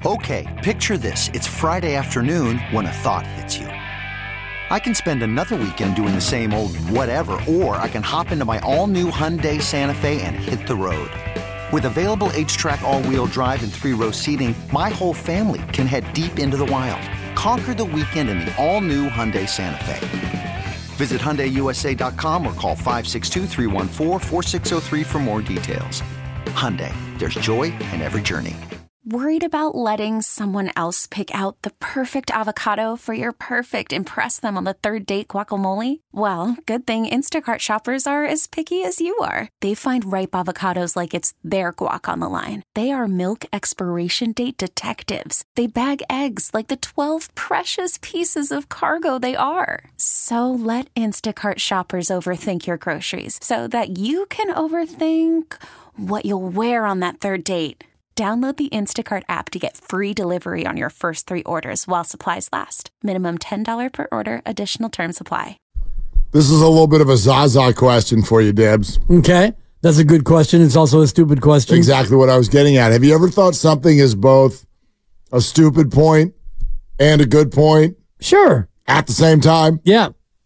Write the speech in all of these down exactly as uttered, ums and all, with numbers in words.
Okay, picture this. It's Friday afternoon when a thought hits you. I can spend another weekend doing the same old whatever, or I can hop into my all-new Hyundai Santa Fe and hit the road. With available H-Track all-wheel drive and three-row seating, my whole family can head deep into the wild. Conquer the weekend in the all-new Hyundai Santa Fe. Visit Hyundai U S A dot com or call five six two, three one four, four six zero three for more details. Hyundai, there's joy in every journey. Worried about letting someone else pick out the perfect avocado for your perfect impress them on the third date guacamole? Well, good thing Instacart shoppers are as picky as you are. They find ripe avocados like it's their guac on the line. They are milk expiration date detectives. They bag eggs like the twelve precious pieces of cargo they are. So let Instacart shoppers overthink your groceries so that you can overthink what you'll wear on that third date. Download the Instacart app to get free delivery on your first three orders while supplies last. Minimum ten dollars per order. Additional terms apply. This is a little bit of a Zaza question for you, Debs. Okay. That's a good question. It's also a stupid question. Exactly what I was getting at. Have you ever thought something is both a stupid point and a good point? Sure. At the same time? Yeah.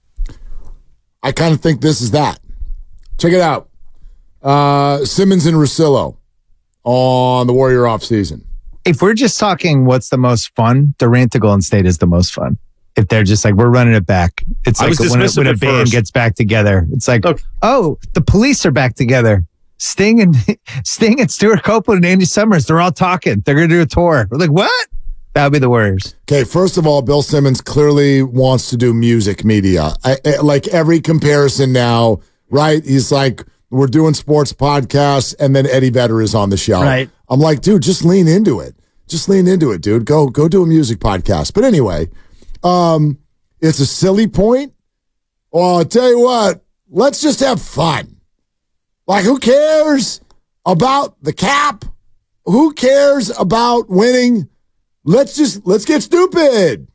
I kind of think this is that. Check it out. Uh, Simmons and Russillo on the Warrior offseason. If we're just talking what's the most fun, Durant to Golden State is the most fun. If they're just like, we're running it back. It's like when, a, when a band first. gets back together. It's like, Look. oh, the Police are back together. Sting and Sting and Stuart Copeland and Andy Summers, they're all talking. They're going to do a tour. We're like, what? That would be the Warriors. Okay, first of all, Bill Simmons clearly wants to do music media. I, I, like every comparison now, right? He's like, we're doing sports podcasts, and then Eddie Vedder is on the show. Right. I'm like, dude, just lean into it. Just lean into it, dude. Go go do a music podcast. But anyway, um, it's a silly point. Well, I'll tell you what, let's just have fun. Like, who cares about the cap? Who cares about winning? Let's just, let's get stupid.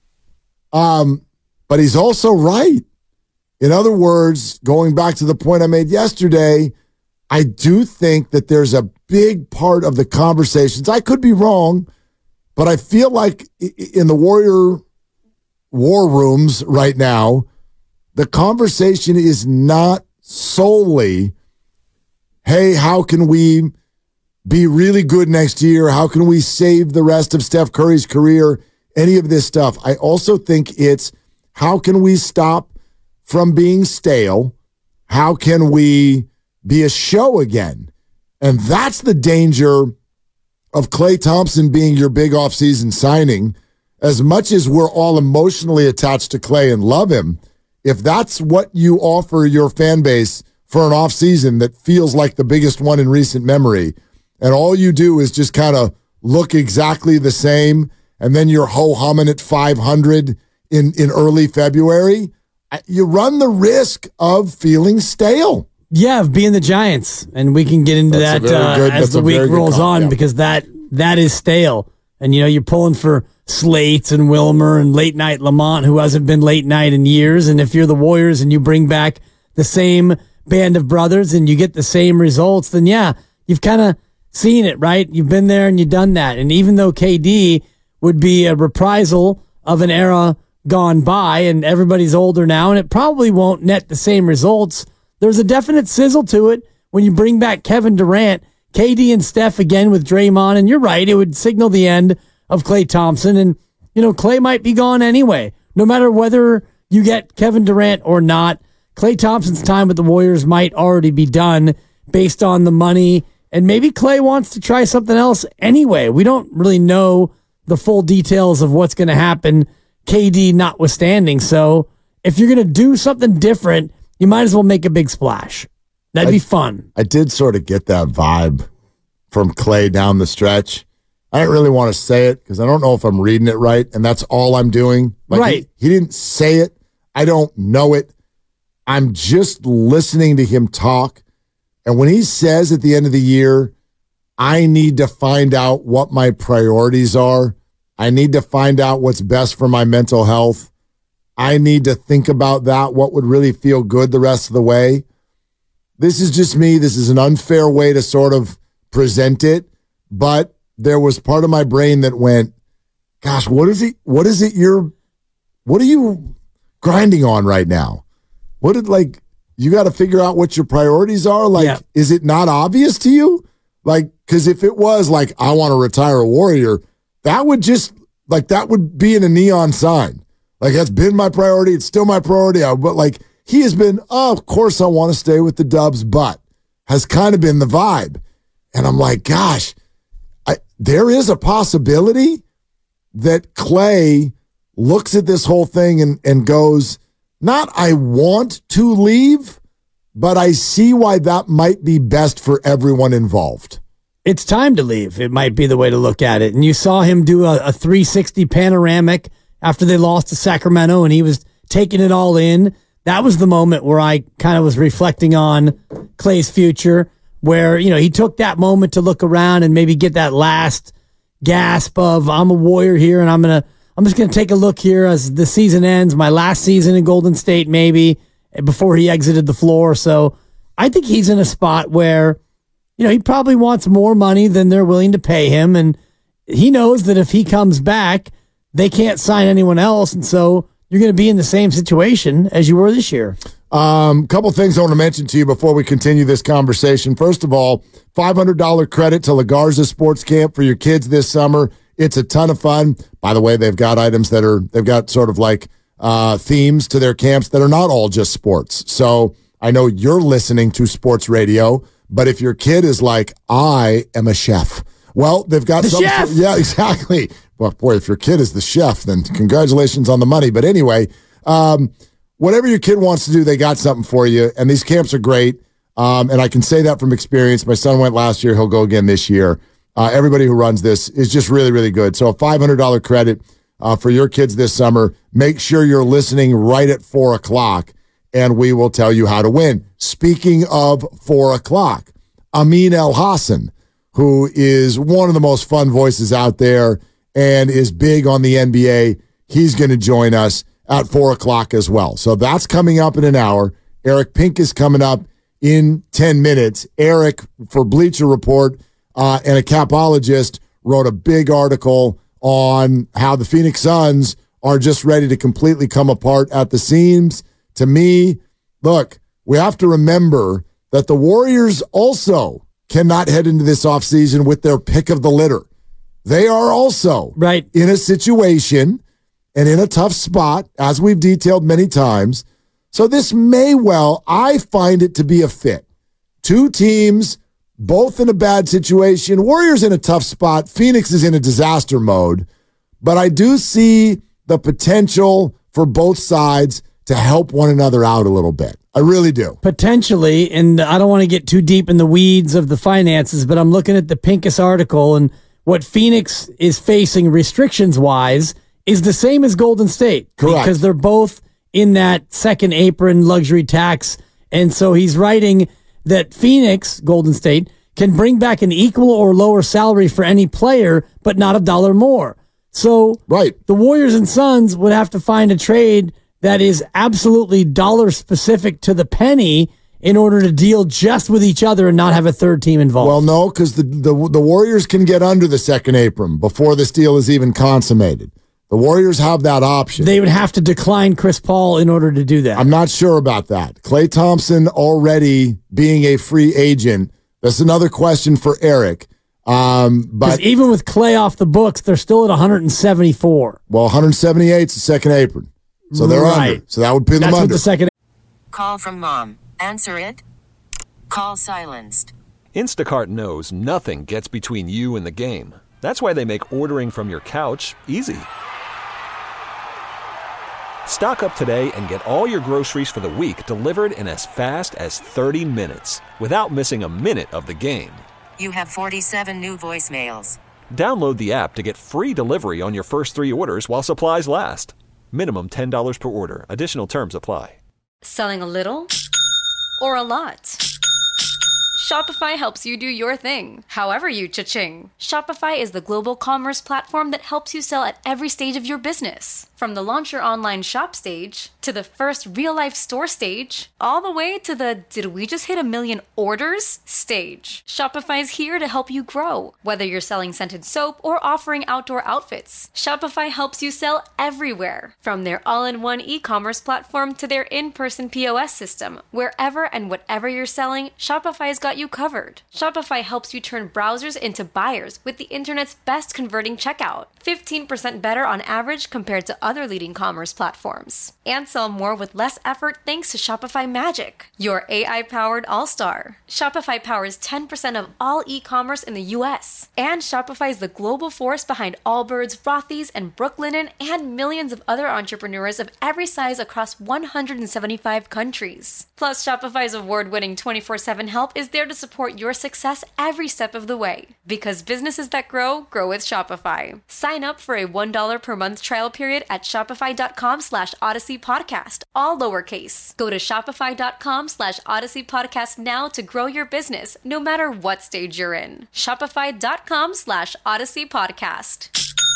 Um, but he's also right. In other words, going back to the point I made yesterday, I do think that there's a big part of the conversations. I could be wrong, but I feel like in the Warrior war rooms right now, the conversation is not solely, hey, how can we be really good next year? How can we save the rest of Steph Curry's career? Any of this stuff. I also think it's how can we stop from being stale? How can we be a show again? And that's the danger of Klay Thompson being your big offseason signing. As much as we're all emotionally attached to Klay and love him, if that's what you offer your fan base for an offseason that feels like the biggest one in recent memory, and all you do is just kind of look exactly the same, and then you're ho-humming at five hundred in, in early February, you run the risk of feeling stale. Yeah, of being the Giants. And we can get into that's that uh, good, as the week rolls on yeah. because that that is stale. And, you know, you're pulling for Slates and Wilmer and late night Lamont, who hasn't been late night in years. And if you're the Warriors and you bring back the same band of brothers and you get the same results, then, yeah, you've kind of seen it, right? You've been there and you've done that. And even though K D would be a reprisal of an era gone by and everybody's older now and it probably won't net the same results, there's a definite sizzle to it when you bring back Kevin Durant, K D and Steph again with Draymond. And you're right, it would signal the end of Klay Thompson. And, you know, Klay might be gone anyway. No matter whether you get Kevin Durant or not, Klay Thompson's time with the Warriors might already be done based on the money. And maybe Klay wants to try something else anyway. We don't really know the full details of what's going to happen, K D notwithstanding. So if you're going to do something different, you might as well make a big splash. That'd I, be fun. I did sort of get that vibe from Klay down the stretch. I didn't really want to say it because I don't know if I'm reading it right, and that's all I'm doing. Like right. He, he didn't say it. I don't know it. I'm just listening to him talk. And when he says at the end of the year, I need to find out what my priorities are. I need to find out what's best for my mental health. I need to think about that, what would really feel good the rest of the way. This is just me. This is an unfair way to sort of present it, but there was part of my brain that went, gosh, what is it? What is it you're, what are you grinding on right now? What did, like, you got to figure out what your priorities are? Like, yeah. Is it not obvious to you? Like, because if it was like, I want to retire a Warrior, that would just, like, that would be in a neon sign. Like, that's been my priority. It's still my priority. I, but, like, he has been, oh, of course I want to stay with the Dubs, but has kind of been the vibe. And I'm like, gosh, I, there is a possibility that Klay looks at this whole thing and, and goes, not I want to leave, but I see why that might be best for everyone involved. It's time to leave. It might be the way to look at it. And you saw him do a, a three sixty panoramic after they lost to Sacramento, and he was taking it all in. That was the moment where I kind of was reflecting on Klay's future, where, you know, he took that moment to look around and maybe get that last gasp of, I'm a Warrior here, and I'm going to, I'm just going to take a look here as the season ends, my last season in Golden State maybe, before he exited the floor. So I think he's in a spot where, you know, he probably wants more money than they're willing to pay him. And he knows that if he comes back, they can't sign anyone else. And so you're going to be in the same situation as you were this year. A um, couple things I want to mention to you before we continue this conversation. First of all, five hundred dollars credit to La Garza Sports Camp for your kids this summer. It's a ton of fun. By the way, they've got items that are, they've got sort of like uh, themes to their camps that are not all just sports. So I know you're listening to sports radio, but if your kid is like, I am a chef, well, they've got the something. Chef. Yeah, exactly. Well, boy, if your kid is the chef, then congratulations on the money. But anyway, um, whatever your kid wants to do, they got something for you. And these camps are great. Um, and I can say that from experience. My son went last year. He'll go again this year. Uh, everybody who runs this is just really, really good. So a five hundred dollars credit uh, for your kids this summer. Make sure you're listening right at four o'clock, and we will tell you how to win. Speaking of four o'clock, Amin Elhassan, who is one of the most fun voices out there and is big on the N B A, he's going to join us at four o'clock as well. So that's coming up in an hour. Eric Pink is coming up in ten minutes. Eric, for Bleacher Report, Uh, and a capologist, wrote a big article on how the Phoenix Suns are just ready to completely come apart at the seams. To me, look, we have to remember that the Warriors also cannot head into this offseason with their pick of the litter. They are also right in a situation and in a tough spot, as we've detailed many times. So this may well, I find it to be a fit. Two teams, both in a bad situation. Warriors in a tough spot. Phoenix is in a disaster mode. But I do see the potential for both sides to help one another out a little bit. I really do. Potentially, and I don't want to get too deep in the weeds of the finances, but I'm looking at the Pincus article, and what Phoenix is facing restrictions-wise is the same as Golden State. Correct. Because they're both in that second apron luxury tax. And so he's writing that Phoenix, Golden State, can bring back an equal or lower salary for any player, but not a dollar more. So right. The Warriors and Suns would have to find a trade that is absolutely dollar specific to the penny in order to deal just with each other and not have a third team involved. Well, no, because the, the, the Warriors can get under the second apron before this deal is even consummated. The Warriors have that option. They would have to decline Chris Paul in order to do that. I'm not sure about that. Klay Thompson already being a free agent, that's another question for Eric. Um, but even with Klay off the books, they're still at one hundred seventy-four. Well, one hundred seventy-eight is the second apron. So they're right. under. So that would pin That's them what under. The second. Call from mom. Answer it. Call silenced. Instacart knows nothing gets between you and the game. That's why they make ordering from your couch easy. Stock up today and get all your groceries for the week delivered in as fast as thirty minutes without missing a minute of the game. You have forty-seven new voicemails. Download the app to get free delivery on your first three orders while supplies last. Minimum ten dollars per order. Additional terms apply. Selling a little or a lot? Shopify helps you do your thing, however you cha-ching. Shopify is the global commerce platform that helps you sell at every stage of your business. From the launch your online shop stage, to the first real-life store stage, all the way to the did we just hit a million orders stage. Shopify's here to help you grow. Whether you're selling scented soap or offering outdoor outfits, Shopify helps you sell everywhere. From their all-in-one e-commerce platform to their in-person P O S system, wherever and whatever you're selling, Shopify's got you covered. Shopify helps you turn browsers into buyers with the internet's best converting checkout. fifteen percent better on average compared to other leading commerce platforms. And sell more with less effort thanks to Shopify Magic, your A I-powered all-star. Shopify powers ten percent of all e-commerce in the U S. And Shopify is the global force behind Allbirds, Rothy's, and Brooklinen, and millions of other entrepreneurs of every size across one hundred seventy-five countries. Plus, Shopify's award-winning twenty-four seven help is there to support your success every step of the way. Because businesses that grow, grow with Shopify. Sign up for a one dollar per month trial period at shopify.com slash Odyssey Podcast, all lowercase. Go to shopify.com slash Odyssey Podcast now to grow your business, no matter what stage you're in. Shopify.com slash Odyssey Podcast.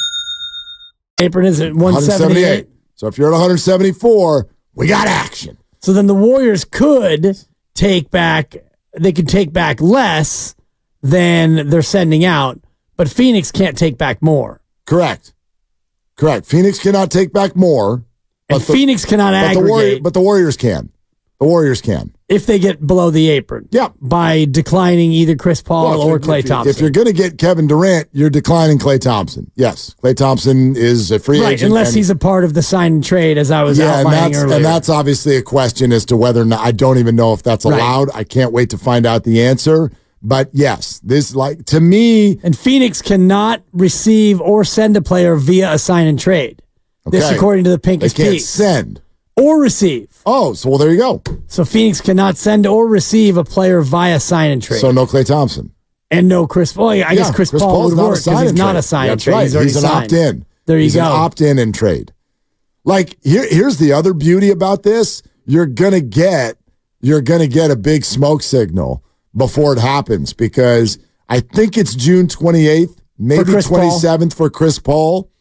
Apron is at one seventy-eight. So if you're at one seventy-four, we got action. So then the Warriors could take back, they could take back less than they're sending out, but Phoenix can't take back more. Correct. Correct. Phoenix cannot take back more. And the, Phoenix cannot but aggregate. The Warrior, but the Warriors can. The Warriors can. If they get below the apron. Yeah. By declining either Chris Paul well, or Klay Thompson. If you're going to get Kevin Durant, you're declining Klay Thompson. Yes. Klay Thompson is a free right, agent. Unless and, he's a part of the sign and trade, as I was yeah, outlining and that's, earlier. And that's obviously a question as to whether or not, I don't even know if that's allowed. Right. I can't wait to find out the answer. But yes, this, like, to me. And Phoenix cannot receive or send a player via a sign and trade. Okay. This according to the Pinkish They can't piece. send. Or receive. Oh, so well, there you go. So Phoenix cannot send or receive a player via sign and trade. So no Klay Thompson. And no Chris Paul. Yeah, I yeah, guess Chris, Chris Paul Paul's would work because he's not a sign and trade. Right. He's, he's an signed. opt-in. There you he's go. He's an opt-in and trade. Like, here, here's the other beauty about this. You're gonna get you're gonna get a big smoke signal before it happens, because I think it's June twenty-eighth, maybe twenty-seventh for Chris Paul.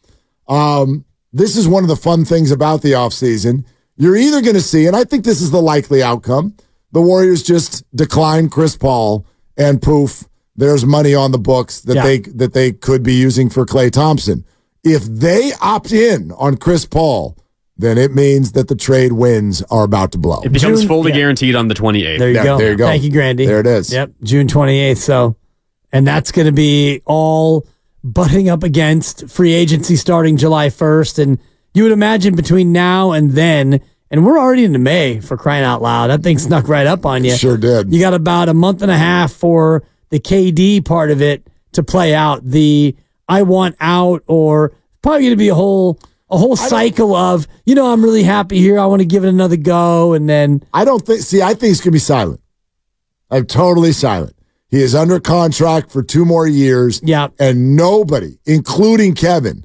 Um, this is one of the fun things about the offseason. You're either going to see, and I think this is the likely outcome, the Warriors just decline Chris Paul, and poof, there's money on the books that yeah. they that they could be using for Klay Thompson. If they opt in on Chris Paul, then it means that the trade winds are about to blow. It becomes June, fully yeah. guaranteed on the twenty-eighth. There you yeah, go. There you go. Thank you, Grandy. There it is. Yep, June twenty-eighth. So, and that's going to be all butting up against free agency starting July first. And you would imagine between now and then, and we're already into May, for crying out loud. That thing snuck right up on you. Sure did. You got about a month and a half for the K D part of it to play out. The I want out, or probably going to be a whole a whole cycle of, you know, I'm really happy here, I want to give it another go, and then I don't think. See, I think it's going to be silent. I'm totally silent. He is under contract for two more years. Yeah, and nobody, including Kevin,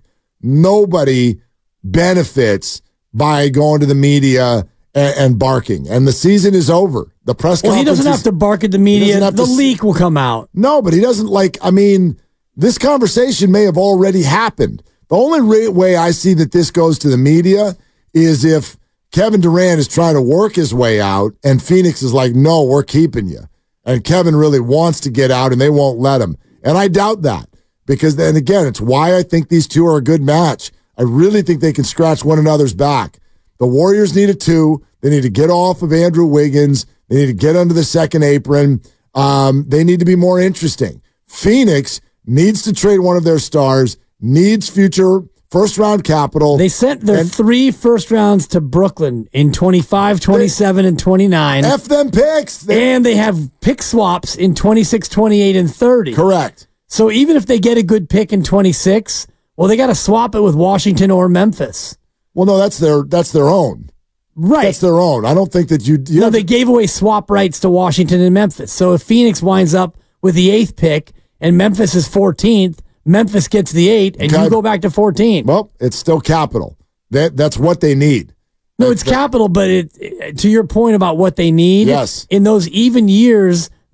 nobody benefits by going to the media and, and barking. And the season is over. The press well, conference. He doesn't is, have to bark at the media. The to, leak will come out. No, but he doesn't like. I mean, this conversation may have already happened. The only re- way I see that this goes to the media is if Kevin Durant is trying to work his way out and Phoenix is like, no, we're keeping you. And Kevin really wants to get out and they won't let him. And I doubt that, because then again, it's why I think these two are a good match. I really think they can scratch one another's back. The Warriors need a two. They need to get off of Andrew Wiggins. They need to get under the second apron. Um, they need to be more interesting. Phoenix needs to trade one of their stars, needs future first-round capital. They sent their and, three first rounds to Brooklyn in twenty-five, twenty-seven, they, and twenty-nine. F them picks. They, and they have pick swaps in twenty-six, twenty-eight, and thirty. Correct. So even if they get a good pick in twenty-six, well, they got to swap it with Washington or Memphis. Well, no, that's their that's their own. Right. That's their own. I don't think that you... you no, they to, gave away swap rights to Washington and Memphis. So if Phoenix winds up with the eighth pick and Memphis is fourteenth, Memphis gets the eight, and okay. you go back to fourteen. Well, it's still capital. That That's what they need. No, that's it's that, capital, but it, it, to your point about what they need, yes. in those even years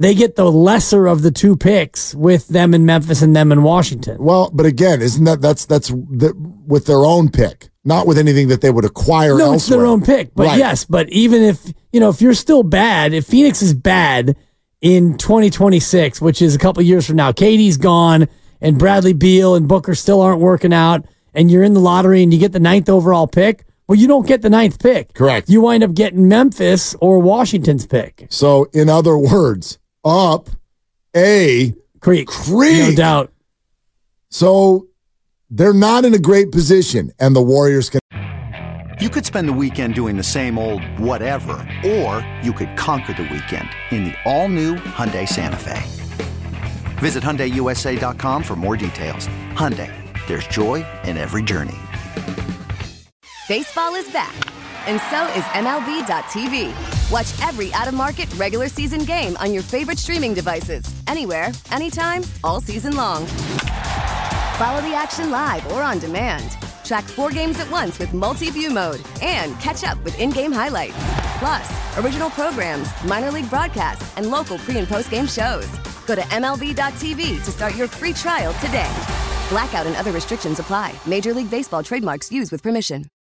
they get the lesser of the two picks with them in Memphis and them in Washington. Well, but again, isn't that that's that's the, with their own pick, not with anything that they would acquire no, elsewhere. It's their own pick. But right. yes, but even if, you know, if you're still bad, if Phoenix is bad in twenty twenty-six, which is a couple years from now, K D's gone and Bradley Beal and Booker still aren't working out, and you're in the lottery and you get the ninth overall pick, well, you don't get the ninth pick. Correct. You wind up getting Memphis or Washington's pick. So, in other words, up a creek. Creek. No doubt. So, they're not in a great position, and the Warriors can. You could spend the weekend doing the same old whatever, or you could conquer the weekend in the all-new Hyundai Santa Fe. Visit Hyundai U S A dot com for more details. Hyundai, there's joy in every journey. Baseball is back, and so is M L B dot T V. Watch every out-of-market regular season game on your favorite streaming devices, anywhere, anytime, all season long. Follow the action live or on demand. Track four games at once with multi-view mode and catch up with in-game highlights. Plus, original programs, minor league broadcasts, and local pre- and post-game shows. Go to M L B dot T V to start your free trial today. Blackout and other restrictions apply. Major League Baseball trademarks used with permission.